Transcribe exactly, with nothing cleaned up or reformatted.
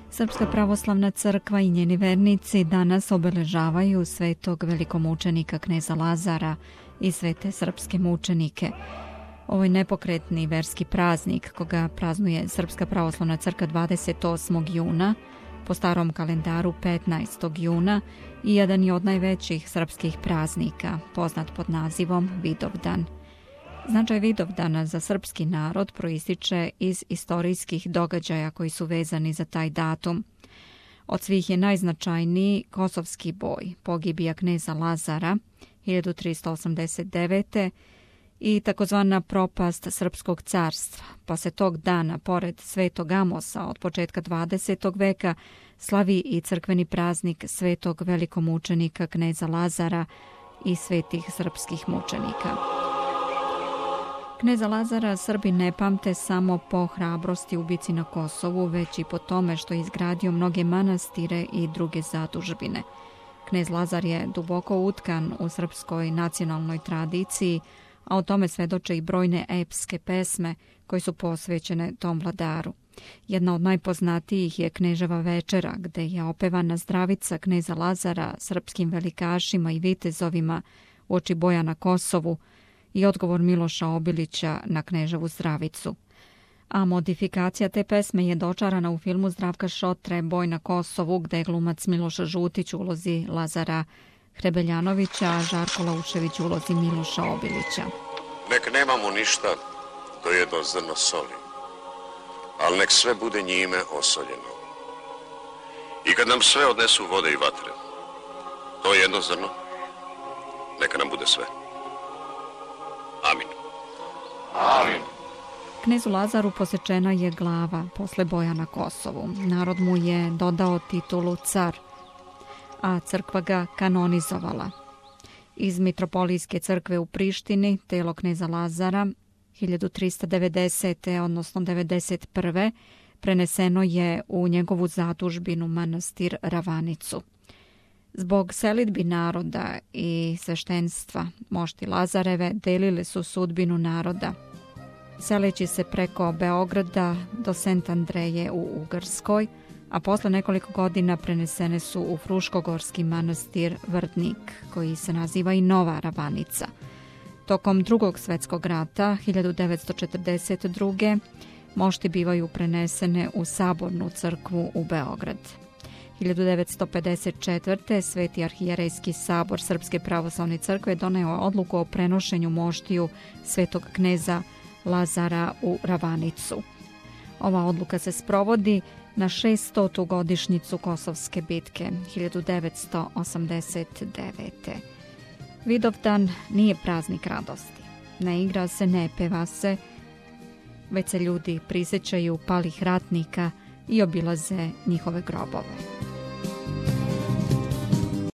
Srpska pravoslavna crkva i njeni vernici danas obeležavaju svetog velikomučenika kneza Lazara i svete srpske mučenike. Ovo je nepokretni verski praznik koga praznuje Srpska pravoslavna crkva dvadeset osmog juna, po starom kalendaru petnaestog juna i jedan je od najvećih srpskih praznika, poznat pod nazivom Vidovdan. Značaj Vidovdana za srpski narod proističe iz istorijskih događaja koji su vezani za taj datum. Od svih je najznačajniji Kosovski boj, pogibija kneza Lazara hiljadu tristo osamdeset devete. i takozvana propast Srpskog carstva, pa se tog dana, pored Svetog Amosa od početka dvadesetog veka, slavi i crkveni praznik svetog velikomučenika kneza Lazara i svetih srpskih mučenika. Kneza Lazara Srbi ne pamte samo po hrabrosti u bici na Kosovu, već i po tome što je izgradio mnoge manastire i druge zadužbine. Knez Lazar je duboko utkan u srpskoj nacionalnoj tradiciji, a o tome svedoče i brojne epske pesme koje su posvećene tom vladaru. Jedna od najpoznatijih je Kneževa večera, gde je opevana zdravica kneza Lazara srpskim velikašima i vitezovima uoči boja na Kosovu i odgovor Miloša Obilića na Kneževu zdravicu. A modifikacija te pesme je dočarana u filmu Zdravka Šotre Boj na Kosovu, gde je glumac Miloš Žutić u ulozi Lazara Hrebeljanovića, a Žarko Laušević u ulozi Miloša Obilića. Nek nemamo ništa do jedno zrno soli, ali nek sve bude njime osoljeno. I kad nam sve odnesu vode i vatre, to jedno zrno, neka nam bude sve. Amin. Amin. Knezu Lazaru posečena je glava posle boja na Kosovu. Narod mu je dodao titulu car, a crkva ga kanonizovala. Iz Mitropolijske crkve u Prištini telo kneza Lazara hiljadu trista devedesete. odnosno devedeset prve. preneseno je u njegovu zadužbinu manastir Ravanicu. Zbog selidbi naroda i sveštenstva mošti Lazareve delile su sudbinu naroda, seleći se preko Beograda do Sent Andreje u Ugarskoj, a posle nekoliko godina prenesene su u Fruškogorski manastir Vrdnik, koji se naziva i Nova Ravanica. Tokom Drugog svetskog rata, hiljadu devetsto četrdeset druge. mošti bivaju prenesene u Sabornu crkvu u Beograd. hiljadu devetsto pedeset četvrte. Sveti arhijerejski sabor Srpske pravoslavne crkve doneo odluku o prenošenju moštiju svetog kneza Lazara u Ravanicu. Ova odluka se sprovodi na šeststotu godišnjicu Kosovske bitke hiljadu devetsto osamdeset devete. Vidovdan nije praznik radosti. Ne igra se, ne peva se, već se ljudi prisećaju palih ratnika i obilaze njihove grobove.